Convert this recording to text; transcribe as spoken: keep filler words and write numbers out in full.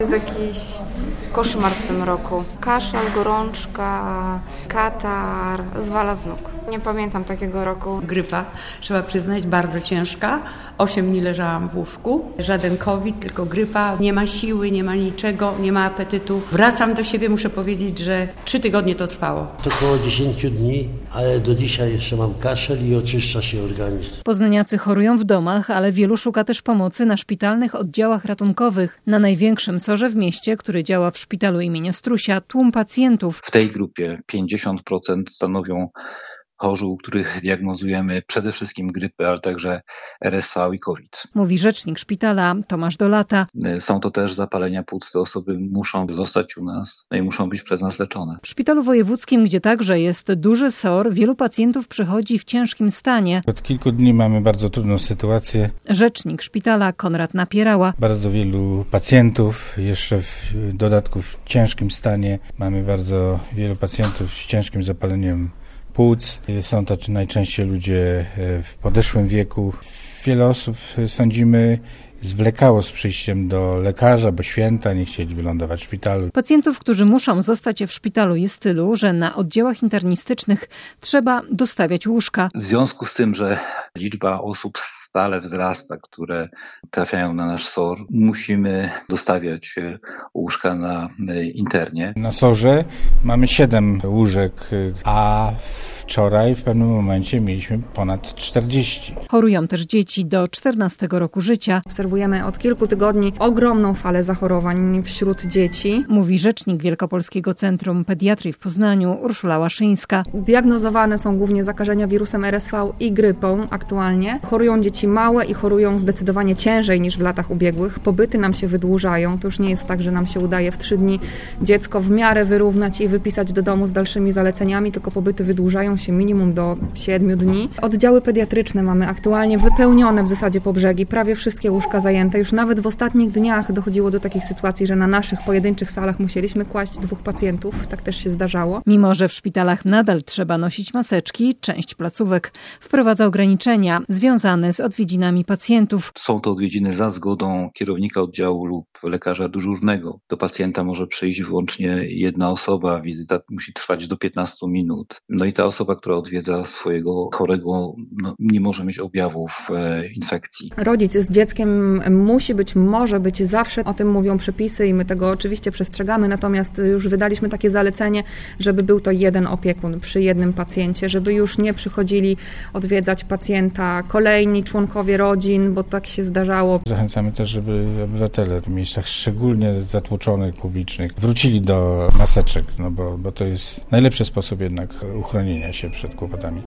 Jest jakiś koszmar w tym roku. Kaszel, gorączka, katar, zwala z nóg. Nie pamiętam takiego roku. Grypa, trzeba przyznać, bardzo ciężka. Osiem dni leżałam w łóżku. Żaden COVID, tylko grypa. Nie ma siły, nie ma niczego, nie ma apetytu. Wracam do siebie, muszę powiedzieć, że trzy tygodnie to trwało. To około dziesięć dni, ale do dzisiaj jeszcze mam kaszel i oczyszcza się organizm. Poznaniacy chorują w domach, ale wielu szuka też pomocy na szpitalnych oddziałach ratunkowych. Na największym sorze w mieście, który działa w szpitalu imienia Strusia, tłum pacjentów. W tej grupie pięćdziesiąt procent stanowią chorzy, u których diagnozujemy przede wszystkim grypę, ale także R S V i COVID. Mówi rzecznik szpitala Tomasz Dolata. Są to też zapalenia płuc. Te osoby muszą zostać u nas i muszą być przez nas leczone. W szpitalu wojewódzkim, gdzie także jest duży SOR, wielu pacjentów przychodzi w ciężkim stanie. Od kilku dni mamy bardzo trudną sytuację. Rzecznik szpitala Konrad Napierała. Bardzo wielu pacjentów, jeszcze w dodatku w ciężkim stanie. Mamy bardzo wielu pacjentów z ciężkim zapaleniem płuc. Są to najczęściej ludzie w podeszłym wieku. Wiele osób, sądzimy, zwlekało z przyjściem do lekarza, bo święta, nie chcieli wylądować w szpitalu. Pacjentów, którzy muszą zostać w szpitalu, jest tylu, że na oddziałach internistycznych trzeba dostawiać łóżka. W związku z tym, że liczba osób stale wzrasta, które trafiają na nasz SOR, musimy dostawiać łóżka na internie. Na sorze mamy siedem łóżek, a wczoraj w pewnym momencie mieliśmy ponad czterdzieści. Chorują też dzieci do czternastego roku życia. Obserwujemy od kilku tygodni ogromną falę zachorowań wśród dzieci. Mówi rzecznik Wielkopolskiego Centrum Pediatrii w Poznaniu Urszula Łaszyńska. Diagnozowane są głównie zakażenia wirusem R S V i grypą aktualnie. Chorują dzieci małe i chorują zdecydowanie ciężej niż w latach ubiegłych. Pobyty nam się wydłużają. To już nie jest tak, że nam się udaje w trzy dni dziecko w miarę wyrównać i wypisać do domu z dalszymi zaleceniami, tylko pobyty wydłużają się minimum do siedmiu dni. Oddziały pediatryczne mamy aktualnie wypełnione w zasadzie po brzegi, prawie wszystkie łóżka zajęte. Już nawet w ostatnich dniach dochodziło do takich sytuacji, że na naszych pojedynczych salach musieliśmy kłaść dwóch pacjentów. Tak też się zdarzało. Mimo że w szpitalach nadal trzeba nosić maseczki, część placówek wprowadza ograniczenia związane z odwiedzinami pacjentów. Są to odwiedziny za zgodą kierownika oddziału lub lekarza dyżurnego. Do pacjenta może przyjść wyłącznie jedna osoba. Wizyta musi trwać do piętnastu minut. No i ta osoba, która odwiedza swojego chorego, no, nie może mieć objawów e, infekcji. Rodzic z dzieckiem musi być, może być zawsze, o tym mówią przepisy i my tego oczywiście przestrzegamy, natomiast już wydaliśmy takie zalecenie, żeby był to jeden opiekun przy jednym pacjencie, żeby już nie przychodzili odwiedzać pacjenta kolejni członkowie rodzin, bo tak się zdarzało. Zachęcamy też, żeby obywatele w miejscach szczególnie zatłoczonych, publicznych wrócili do maseczek, no bo, bo to jest najlepszy sposób jednak uchronienia się przed kłopotami.